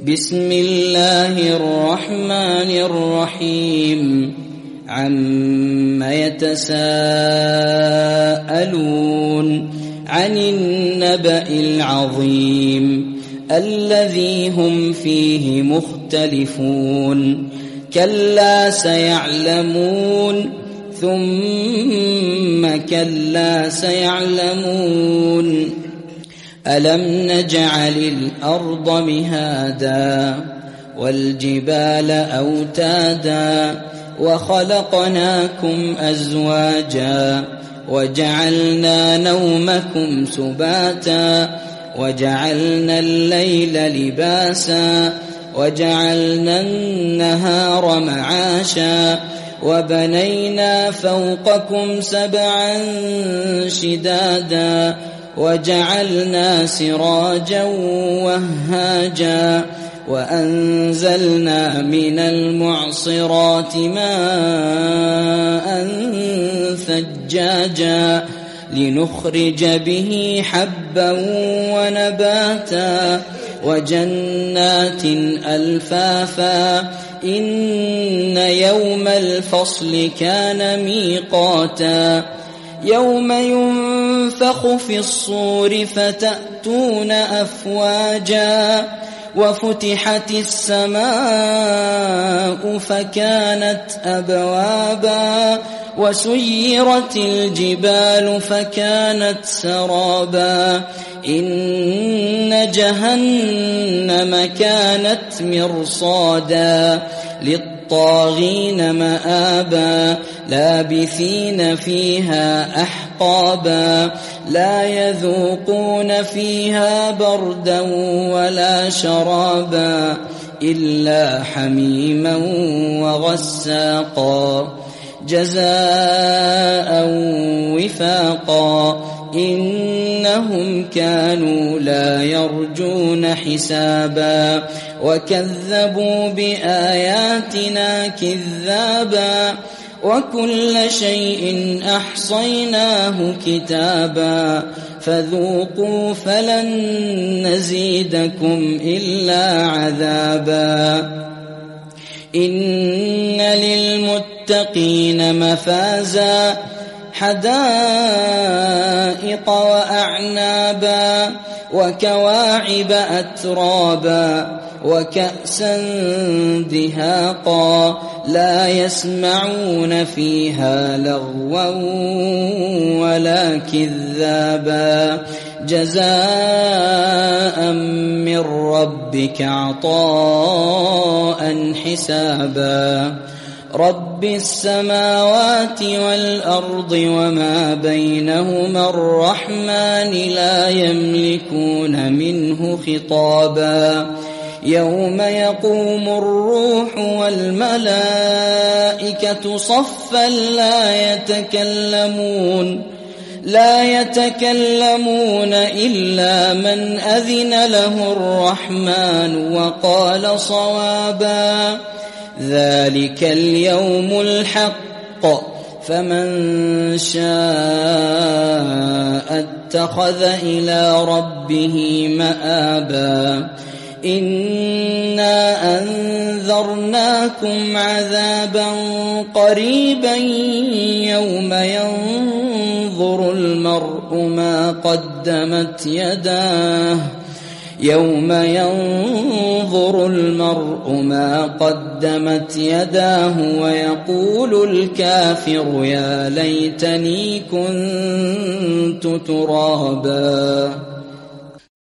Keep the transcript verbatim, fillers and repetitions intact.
بسم الله الرحمن الرحيم عم يتساءلون عن النبأ العظيم الذي هم فيه مختلفون كلا سيعلمون ثم كلا سيعلمون ألم نجعل الأرض مهادا والجبال أوتادا وخلقناكم أزواجا وجعلنا نومكم سباتا وجعلنا الليل لباسا وجعلنا النهار معاشا وبنينا فوقكم سبعا شدادا وجعلنا سراجا وهاجا وأنزلنا من المعصرات ماء ثجاجا لنخرج به حبا ونباتا وجنات ألفافا إن يوم الفصل كان ميقاتا يوم ينفخ في الصور فتأتون أفواجا وفتحت السماء فكانت أبوابا وسيرت الجبال فكانت سرابا إن جهنم كانت مرصادا للطاغين مآبا لابثين فيها أحقابا لا يذوقون فيها بردا ولا شرابا إلا حميما وغساقا جزاء وفاقا إنهم كانوا لا يرجون حسابا وكذبوا بآياتنا كذابا وكل شيء أحصيناه كتابا فذوقوا فلن نزيدكم إلا عذابا إن للمتقين مفازا حدائق وأعنابا وكواعب أترابا وكأسا دهاقا لا يسمعون فيها لغوا ولا كذابا جزاء من ربك عطاء حسابا رب السماوات والأرض وما بينهما الرحمن لا يملكون منه خطابا يوم يقوم الروح والملائكة صفا لا يتكلمون لا يتكلمون إلا من أذن له الرحمن وقال صوابا ذلك اليوم الحق فمن شاء اتخذ إلى ربه مآبا إنا أنذرناكم عذابا قريبا يوم ينظر المرء ما قدمت يداه يوم ينظر المرء ما قدمت يداه ويقول الكافر يا ليتني كنت ترابا.